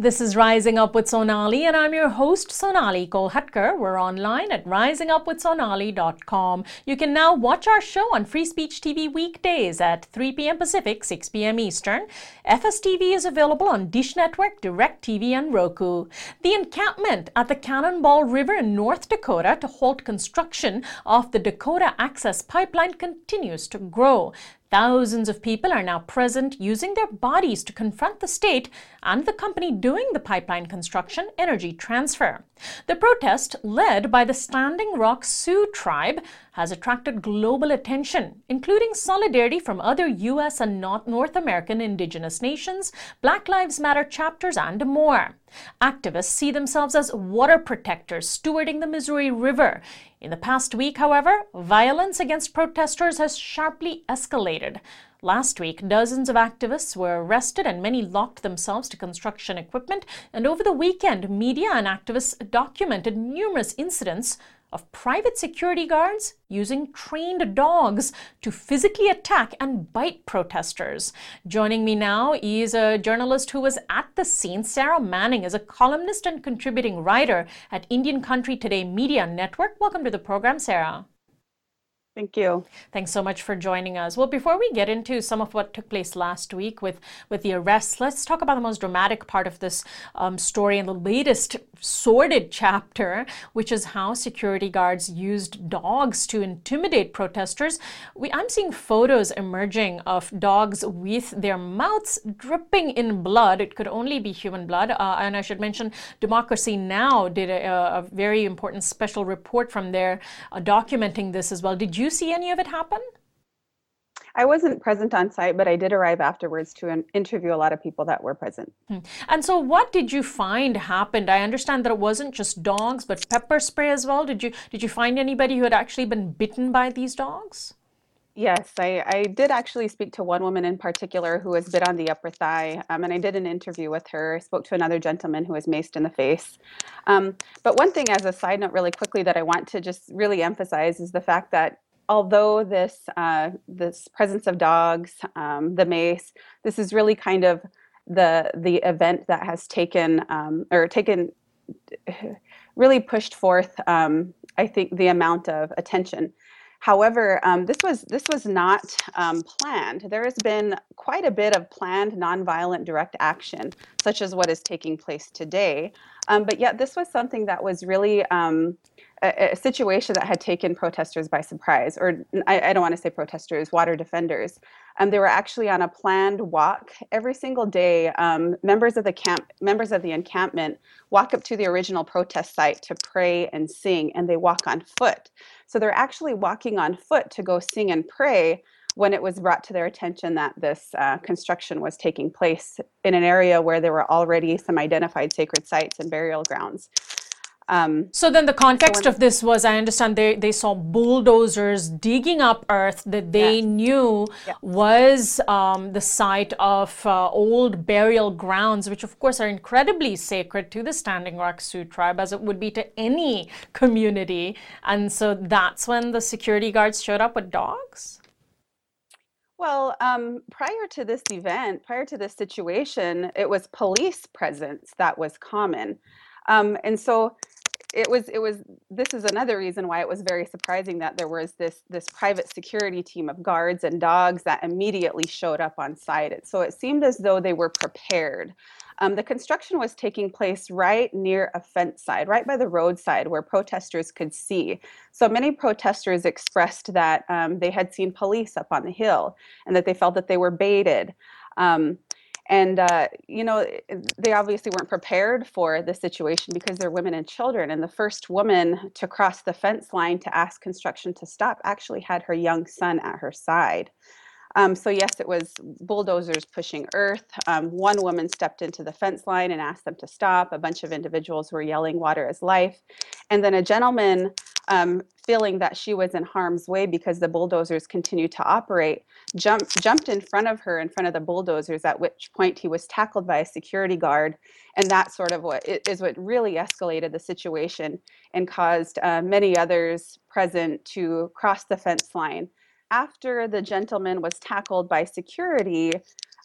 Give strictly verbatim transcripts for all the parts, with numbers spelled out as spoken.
This is Rising Up with Sonali, and I'm your host, Sonali Kolhatkar. We're online at rising up with sonali dot com. You can now watch our show on Free Speech T V weekdays at three p.m. Pacific, six p.m. Eastern. F S T V is available on Dish Network, DirecTV, and Roku. The encampment at the Cannonball River in North Dakota to halt construction of the Dakota Access Pipeline continues to grow. Thousands of people are now present using their bodies to confront the state and the company doing the pipeline construction, Energy Transfer. The protest, led by the Standing Rock Sioux tribe, has attracted global attention, including solidarity from other U S and North American indigenous nations, Black Lives Matter chapters, and more. Activists see themselves as water protectors stewarding the Missouri River. In the past week, however, violence against protesters has sharply escalated. Last week, dozens of activists were arrested and many locked themselves to construction equipment. And over the weekend, media and activists documented numerous incidents of private security guards using trained dogs to physically attack and bite protesters. Joining me now is a journalist who was at the scene. Sarah Manning is a columnist and contributing writer at Indian Country Today Media Network. Welcome to the program, Sarah. Thank you. Thanks so much for joining us. Well, before we get into some of what took place last week with, with the arrests, let's talk about the most dramatic part of this um, story and the latest sordid chapter, which is how security guards used dogs to intimidate protesters. We, I'm seeing photos emerging of dogs with their mouths dripping in blood. It could only be human blood. Uh, and I should mention, Democracy Now! Did a, a very important special report from there uh, documenting this as well. Did you Did you see any of it happen? I wasn't present on site, but I did arrive afterwards to an interview a lot of people that were present. Hmm. And so what did you find happened? I understand that it wasn't just dogs, but pepper spray as well. Did you did you find anybody who had actually been bitten by these dogs? Yes, I, I did actually speak to one woman in particular who was bit on the upper thigh, um, and I did an interview with her. I spoke to another gentleman who was maced in the face. Um, but one thing as a side note really quickly that I want to just really emphasize is the fact that although this uh, this presence of dogs, um, the mace, this is really kind of the the event that has taken um, or taken really pushed forth, um, I think, the amount of attention. However, um, this was this was not um, planned. There has been quite a bit of planned nonviolent direct action, such as what is taking place today. Um, but yet this was something that was really um, a, a situation that had taken protesters by surprise, or I, I don't want to say protesters, water defenders. Um, they were actually on a planned walk every single day. Um, members of the camp, members of the encampment walk up to the original protest site to pray and sing, and they walk on foot. So they're actually walking on foot to go sing and pray when it was brought to their attention that this uh, construction was taking place in an area where there were already some identified sacred sites and burial grounds. Um, so then the context so of this was, I understand they, they saw bulldozers digging up earth that they yes. knew yes. was um, the site of uh, old burial grounds, which of course are incredibly sacred to the Standing Rock Sioux tribe, as it would be to any community. And so that's when the security guards showed up with dogs? Well, um, prior to this event, prior to this situation, it was police presence that was common. Um, and so it was, it was, this is another reason why it was very surprising that there was this, this private security team of guards and dogs that immediately showed up on site. So it seemed as though they were prepared. Um, the construction was taking place right near a fence side, right by the roadside where protesters could see. So many protesters expressed that um, they had seen police up on the hill and that they felt that they were baited. Um, And, uh, you know, they obviously weren't prepared for the situation because they're women and children. And the first woman to cross the fence line to ask construction to stop actually had her young son at her side. Um, so yes, it was bulldozers pushing earth. Um, one woman stepped into the fence line and asked them to stop. A bunch of individuals were yelling, "Water is life." And then a gentleman, um, feeling that she was in harm's way because the bulldozers continued to operate, jumped, jumped in front of her, in front of the bulldozers, at which point he was tackled by a security guard. And that sort of what is what really escalated the situation and caused uh, many others present to cross the fence line. After the gentleman was tackled by security,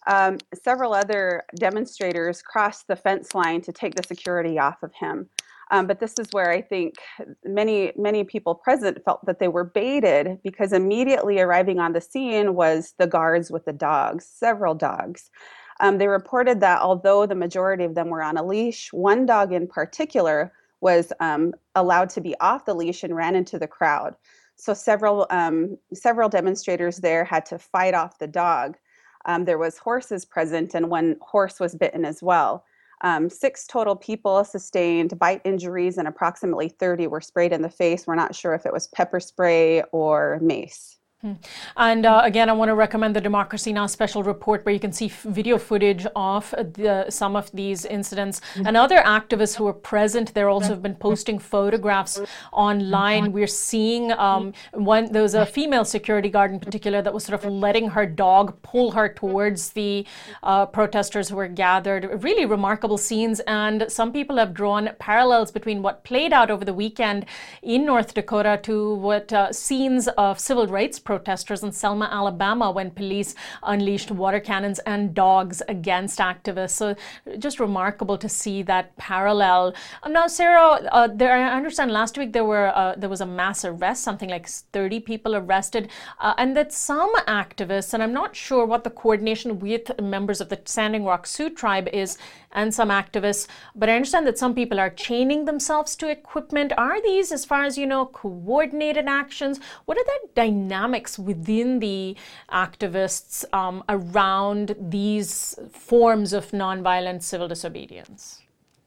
um, several other demonstrators crossed the fence line to take the security off of him. Um, but this is where I think many, many people present felt that they were baited, because immediately arriving on the scene was the guards with the dogs, several dogs. Um, they reported that although the majority of them were on a leash, one dog in particular was um, allowed to be off the leash and ran into the crowd. So several, um, several demonstrators there had to fight off the dog. Um, there was horses present, and one horse was bitten as well. Um, six total people sustained bite injuries, and approximately thirty were sprayed in the face. We're not sure if it was pepper spray or mace. And uh, again, I want to recommend the Democracy Now! Special report, where you can see video footage of the, some of these incidents. And other activists who are present there also have been posting photographs online. We're seeing um, one, there was a female security guard in particular that was sort of letting her dog pull her towards the uh, protesters who were gathered. Really remarkable scenes. And some people have drawn parallels between what played out over the weekend in North Dakota to what uh, scenes of civil rights protesters in Selma, Alabama, when police unleashed water cannons and dogs against activists. So just remarkable to see that parallel. Um, now, Sarah, uh, there, I understand last week there were uh, there was a mass arrest, something like thirty people arrested, uh, and that some activists, and I'm not sure what the coordination with members of the Standing Rock Sioux tribe is, and some activists, but I understand that some people are chaining themselves to equipment. Are these, as far as you know, coordinated actions? What are the dynamics within the activists um, around these forms of nonviolent civil disobedience?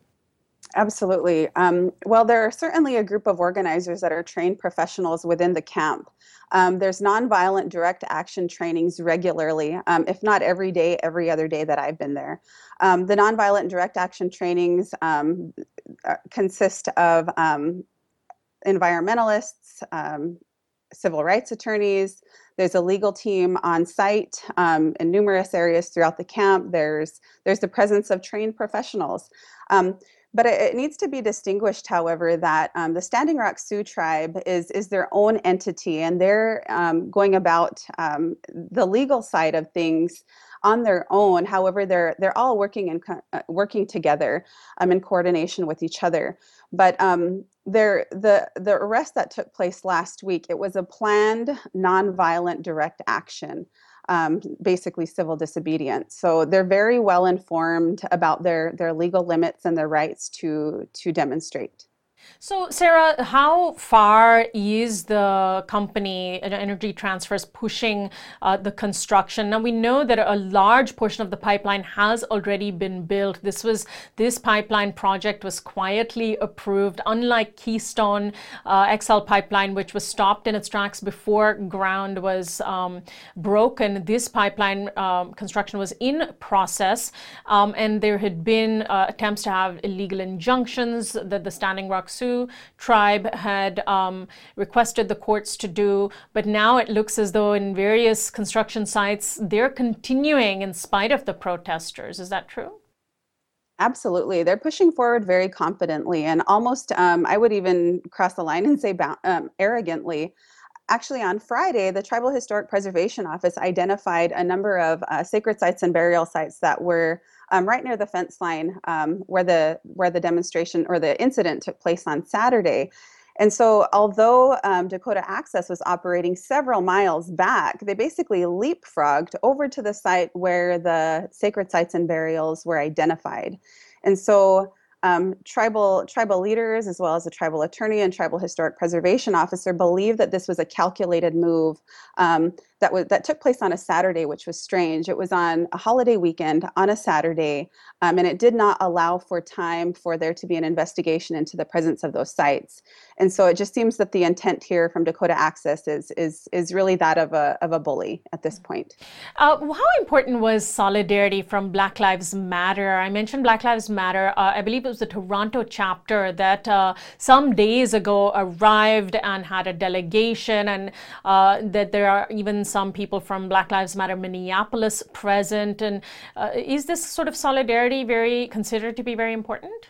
Absolutely. Um, well, there are certainly a group of organizers that are trained professionals within the camp. Um, there's nonviolent direct action trainings regularly, um, if not every day, every other day that I've been there. Um, the nonviolent direct action trainings um, consist of um, environmentalists, um, civil rights attorneys. There's a legal team on site um, in numerous areas throughout the camp. There's, there's the presence of trained professionals. Um, But it, it needs to be distinguished, however, that um, the Standing Rock Sioux tribe is, is their own entity, and they're um, going about um, the legal side of things on their own. However, they're they're all working and uh, working together um, in coordination with each other. But um, there, the the arrest that took place last week, it was a planned, nonviolent direct action. Um, basically civil disobedience. So they're very well informed about their, their legal limits and their rights to, to demonstrate. So, Sarah, how far is the company, Energy Transfers, pushing uh, the construction? Now, we know that a large portion of the pipeline has already been built. This was this pipeline project was quietly approved, unlike Keystone uh, X L pipeline, which was stopped in its tracks before ground was um, broken. This pipeline um, construction was in process, um, and there had been uh, attempts to have illegal injunctions that the Standing Rock Sioux tribe had um, requested the courts to do, but now it looks as though in various construction sites they're continuing in spite of the protesters. Is that true? Absolutely. They're pushing forward very confidently, and almost, um, I would even cross the line and say um, arrogantly. Actually, on Friday, the Tribal Historic Preservation Office identified a number of uh, sacred sites and burial sites that were um, right near the fence line um, where the where the demonstration or the incident took place on Saturday. And so although um, Dakota Access was operating several miles back, they basically leapfrogged over to the site where the sacred sites and burials were identified. And so Um, tribal tribal leaders, as well as the tribal attorney and tribal historic preservation officer, believe that this was a calculated move um, that was that took place on a Saturday, which was strange. It was on a holiday weekend on a Saturday, um, and it did not allow for time for there to be an investigation into the presence of those sites. And so it just seems that the intent here from Dakota Access is is is really that of a of a bully at this point. Uh, how important was solidarity from Black Lives Matter? I mentioned Black Lives Matter. Uh, I believe it was the Toronto chapter that uh, some days ago arrived and had a delegation, and uh, that there are even some people from Black Lives Matter Minneapolis present. And uh, is this sort of solidarity very considered to be very important?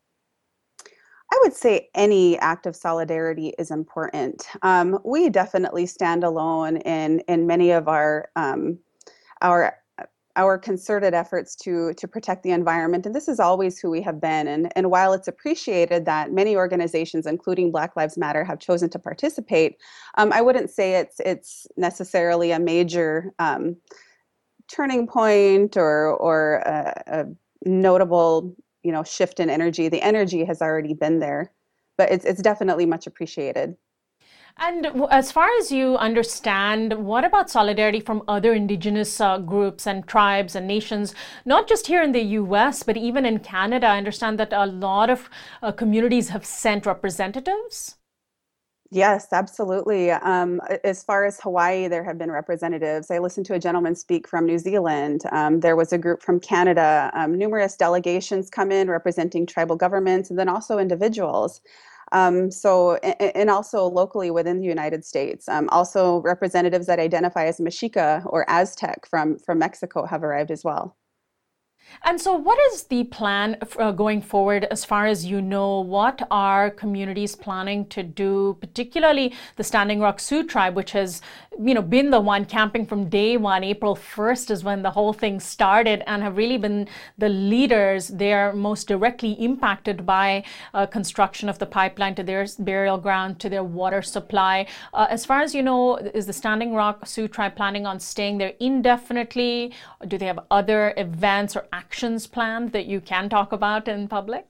I would say any act of solidarity is important. Um, we definitely stand alone in in many of our um, our our concerted efforts to to protect the environment. And this is always who we have been. And, and while it's appreciated that many organizations, including Black Lives Matter, have chosen to participate, um, I wouldn't say it's it's necessarily a major um, turning point or or a, a notable, you know, shift in energy. The energy has already been there, but it's it's definitely much appreciated. And as far as you understand, what about solidarity from other indigenous uh, groups and tribes and nations, not just here in the U S, but even in Canada? I understand that a lot of uh, communities have sent representatives. Yes, absolutely. Um, as far as Hawaii, there have been representatives. I listened to a gentleman speak from New Zealand. Um, there was a group from Canada. Um, numerous delegations come in representing tribal governments and then also individuals. Um, so, and also locally within the United States. Um, also, representatives that identify as Mexica or Aztec from, from Mexico have arrived as well. And so what is the plan uh, going forward as far as you know? What are communities planning to do, particularly the Standing Rock Sioux tribe, which has, you know, been the one camping from day one? April first is when the whole thing started, and have really been the leaders. They are most directly impacted by uh, construction of the pipeline to their burial ground, to their water supply. Uh, as far as you know, is the Standing Rock Sioux tribe planning on staying there indefinitely? Or do they have other events or actions planned that you can talk about in public?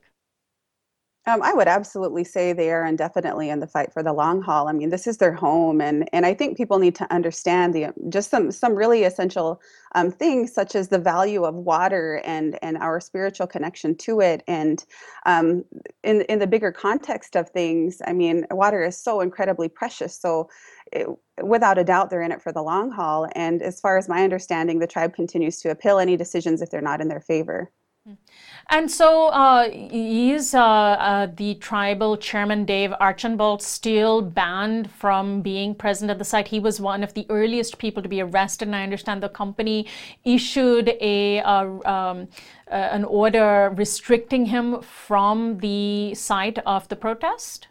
Um, I would absolutely say they are indefinitely in the fight for the long haul. I mean, this is their home, and and I think people need to understand the just some some really essential um, things, such as the value of water and and our spiritual connection to it. And um, in in the bigger context of things, I mean, water is so incredibly precious. So, it, without a doubt, they're in it for the long haul. And as far as my understanding, the tribe continues to appeal any decisions if they're not in their favor. And so uh, is uh, uh, the tribal chairman, Dave Archambault, still banned from being present at the site? He was one of the earliest people to be arrested, and I understand the company issued a uh, um, uh, an order restricting him from the site of the protest?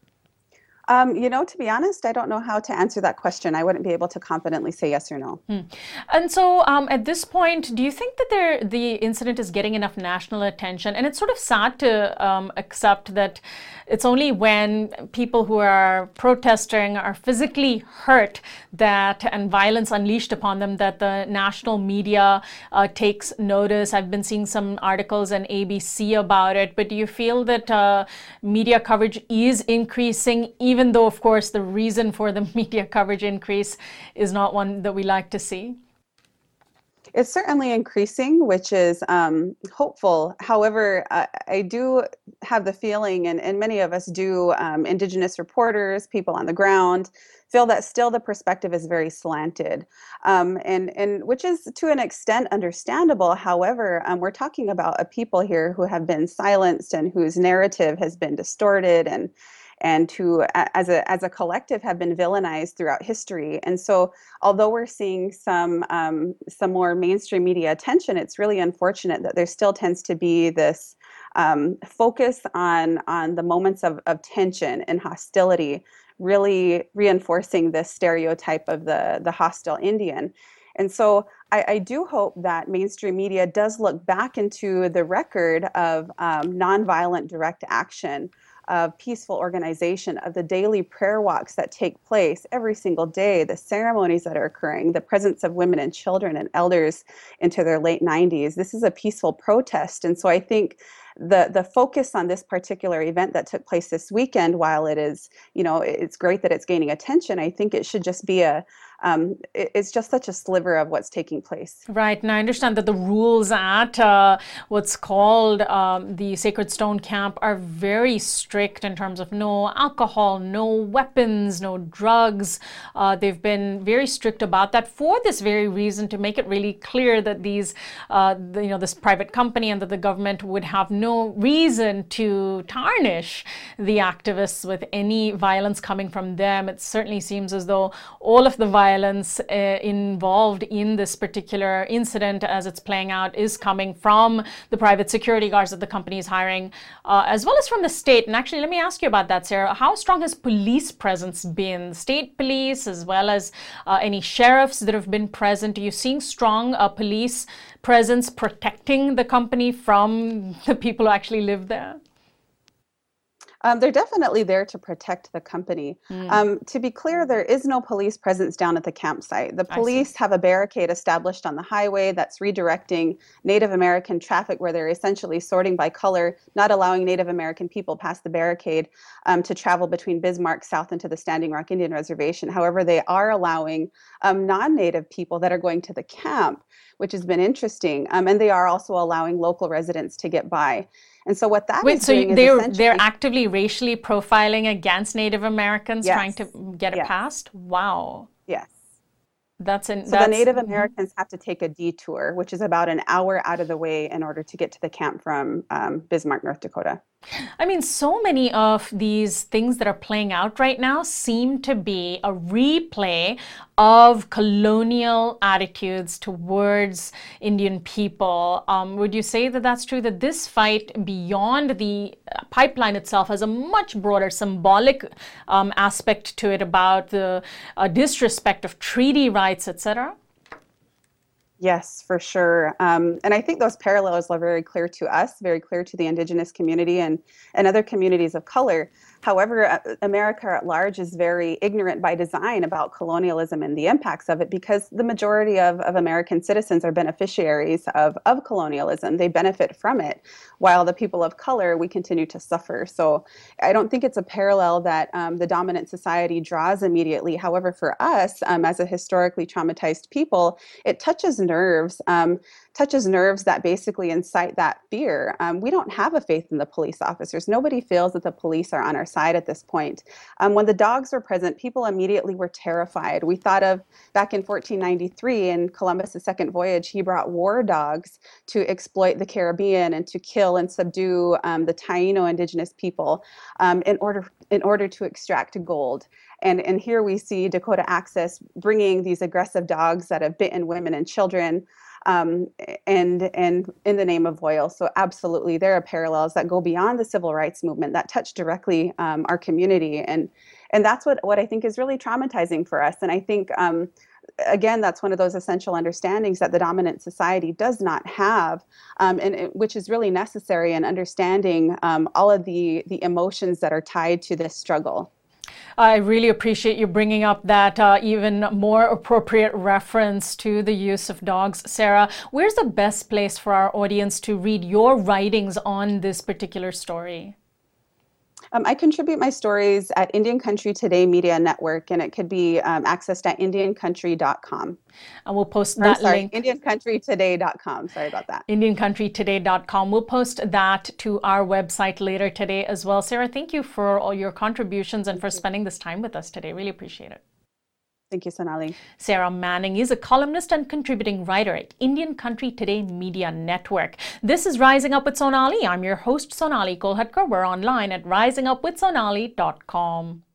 Um, you know, to be honest, I don't know how to answer that question. I wouldn't be able to confidently say yes or no. Hmm. And so um, at this point, do you think that there, the incident is getting enough national attention? And it's sort of sad to um, accept that it's only when people who are protesting are physically hurt that and violence unleashed upon them that the national media uh, takes notice. I've been seeing some articles on A B C about it, but do you feel that uh, media coverage is increasing, even though, of course, the reason for the media coverage increase is not one that we like to see? It's certainly increasing, which is um, hopeful. However, uh, I do have the feeling, and, and many of us do, um, Indigenous reporters, people on the ground, feel that still the perspective is very slanted, um, and, and which is to an extent understandable. However, um, we're talking about a people here who have been silenced and whose narrative has been distorted, and and who, as a as a collective, have been villainized throughout history. And so, although we're seeing some um, some more mainstream media attention, it's really unfortunate that there still tends to be this um, focus on on the moments of, of tension and hostility, really reinforcing this stereotype of the the hostile Indian. And so I, I do hope that mainstream media does look back into the record of um, nonviolent direct action, of peaceful organization, of the daily prayer walks that take place every single day, the ceremonies that are occurring, the presence of women and children and elders into their late nineties. This is a peaceful protest. And so I think the the focus on this particular event that took place this weekend, while it is, you know, it's great that it's gaining attention, I think it should just be a Um, it, it's just such a sliver of what's taking place. Right. And I understand that the rules at uh, what's called um, the Sacred Stone Camp are very strict in terms of no alcohol, no weapons, no drugs. Uh, they've been very strict about that for this very reason, to make it really clear that these, uh, the, you know, this private company and that the government would have no no reason to tarnish the activists with any violence coming from them. It certainly seems as though all of the violence uh, involved in this particular incident as it's playing out is coming from the private security guards that the company is hiring, uh, as well as from the state. And actually, let me ask you about that, Sarah. How strong has police presence been? State police, as well as uh, any sheriffs that have been present? Are you seeing strong uh, police presence protecting the company from the people who actually live there? Um, they're definitely there to protect the company. Mm. Um, to be clear, there is no police presence down at the campsite. The police have a barricade established on the highway that's redirecting Native American traffic, where they're essentially sorting by color, not allowing Native American people past the barricade um, to travel between Bismarck south into the Standing Rock Indian Reservation. However, they are allowing um, non-Native people that are going to the camp, which has been interesting. Um, and they are also allowing local residents to get by. And so what that Wait, is so doing they're is they're actively racially profiling against Native Americans, yes. trying to get it yes. passed? Wow. Yes. That's in, so that's, the Native Americans have to take a detour, which is about an hour out of the way in order to get to the camp from um, Bismarck, North Dakota. I mean, so many of these things that are playing out right now seem to be a replay of colonial attitudes towards Indian people. Um, would you say that that's true, that this fight beyond the pipeline itself has a much broader symbolic um, aspect to it about the uh, disrespect of treaty rights, et cetera? Yes, for sure. Um, and I think those parallels are very clear to us, very clear to the Indigenous community and, and other communities of color. However, uh, America at large is very ignorant by design about colonialism and the impacts of it, because the majority of, of American citizens are beneficiaries of, of colonialism. They benefit from it, while the people of color, we continue to suffer. So I don't think it's a parallel that um, the dominant society draws immediately. However, for us, um, as a historically traumatized people, it touches nerves, um, touches nerves that basically incite that fear. Um, we don't have a faith in the police officers. Nobody feels that the police are on our side at this point. Um, when the dogs were present, people immediately were terrified. We thought of back in fourteen ninety-three in Columbus's second voyage, he brought war dogs to exploit the Caribbean and to kill and subdue um, the Taino indigenous people um, in order in order to extract gold. And, and here we see Dakota Access bringing these aggressive dogs that have bitten women and children um, and, and in the name of oil. So absolutely, there are parallels that go beyond the civil rights movement that touch directly um, our community. And, and that's what, what I think is really traumatizing for us. And I think, um, again, that's one of those essential understandings that the dominant society does not have, um, and it, which is really necessary in understanding um, all of the, the emotions that are tied to this struggle. I really appreciate you bringing up that uh, even more appropriate reference to the use of dogs. Sarah, where's the best place for our audience to read your writings on this particular story? Um, I contribute my stories at Indian Country Today Media Network, and it could be um, accessed at indian country dot com. And we'll post or, that sorry, link. indian country today dot com. Sorry about that. indian country today dot com. We'll post that to our website later today as well. Sarah, thank you for all your contributions and for spending this time with us today. Really appreciate it. Thank you, Sonali. Sarah Manning is a columnist and contributing writer at Indian Country Today Media Network. This is Rising Up with Sonali. I'm your host, Sonali Kolhatkar. We're online at rising up with sonali dot com.